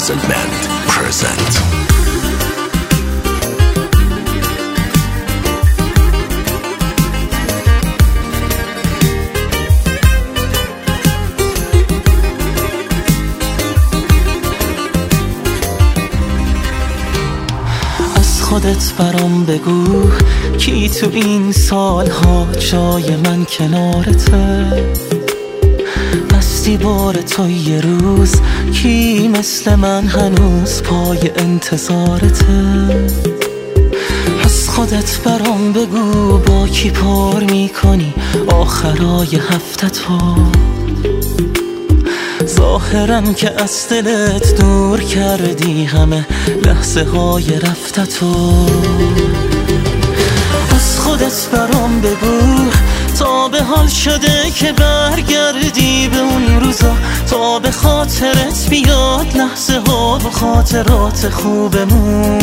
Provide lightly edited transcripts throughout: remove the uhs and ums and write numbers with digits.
Puzzlement present. خودت برام بگو کی تو این سالها جای من کنارته، بستی بار تو یه روز کی مثل من هنوز پای انتظارته. از خودت برام بگو با کی پر میکنی آخرای هفته‌تو، ظاهرم که از دلت دور کردی همه لحظه های رفته تو. از خودت برام بگو تا به حال شده که برگردی به اون روزا، تا به خاطرت بیاد لحظه ها و خاطرات خوبمون.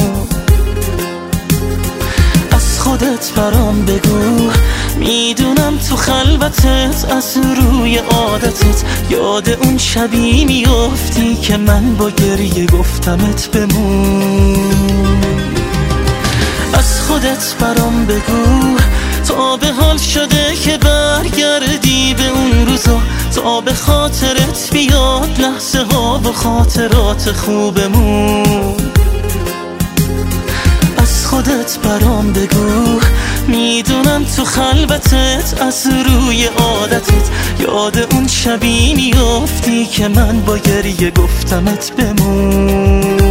از خودت برام بگو میدونم تو خلوتت از روی عادتت یاد اون شبی میافتی که من با گریه گفتمت بمون. از خودت برام بگو تا به حال شده که برگردی به اون روزا، تا به خاطرت بیاد لحظه ها و خاطرات خوبمون. از خودت برام بگو میدونم تو خلوتت از روی عادتت یاد اون شبی میافتی که من با گریه گفتمت بمون.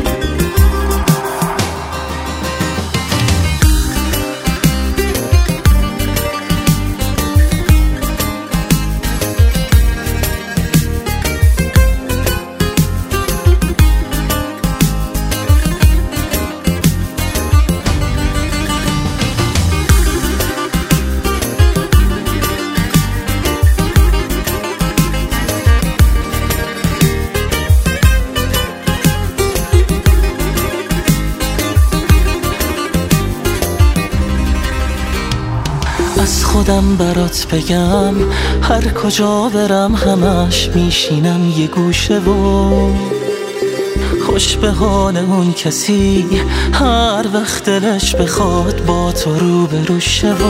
از خودم برات بگم هر کجا برم همش میشینم یه گوشه و خوش به حال اون کسی هر وقت دلش بخواد با تو روبرو شه و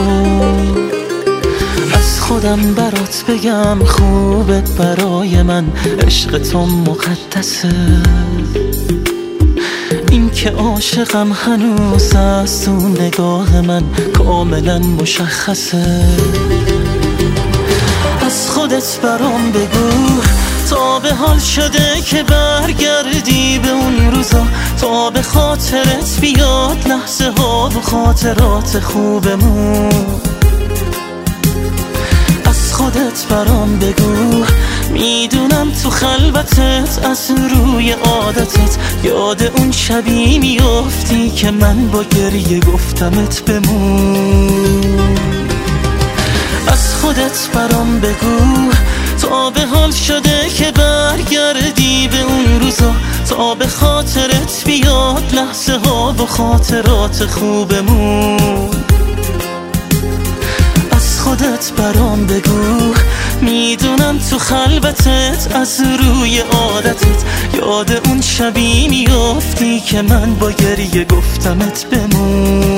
از خودم برات بگم خوبه برای من عشق تو مقدسه، این که عاشقم هنوز از تو نگاه من کاملا مشخصه. از خودت برام بگو تا به حال شده که برگردی به اون روزا، تا به خاطرت بیاد لحظه ها و خاطرات خوبمون. از خودت برام بگو میدونم تو خلوتت از روی عادتت یاد اون شبی میافتی که من با گریه گفتمت بمون. از خودت برام بگو تا به حال شده که برگردی به اون روزا، تا به خاطرت بیاد لحظه ها و خاطرات خوبمون. از خودت برام بگو میدونم تو خلوتت از روی عادتت یاد اون شبی میافتی که من با گریه گفتمت بمون.